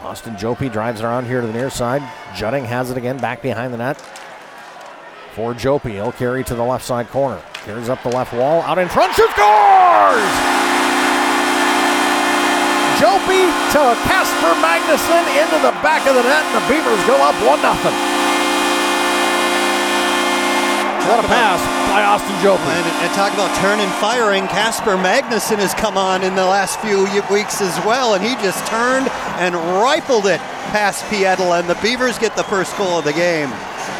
Austin Jopi drives it around here to the near side. Jutting has it again, back behind the net. For Jopi, he'll carry to the left side corner. Carries up the left wall, out in front, shoots, scores! Jopi to Kasper Magnusson into the back of the net, and the Beavers go up 1-0. What a pass by Austin Jopi. And talk about turning firing. Kasper Magnusson has come on in the last few weeks as well, and he just turned and rifled it past Pietila, and the Beavers get the first goal of the game.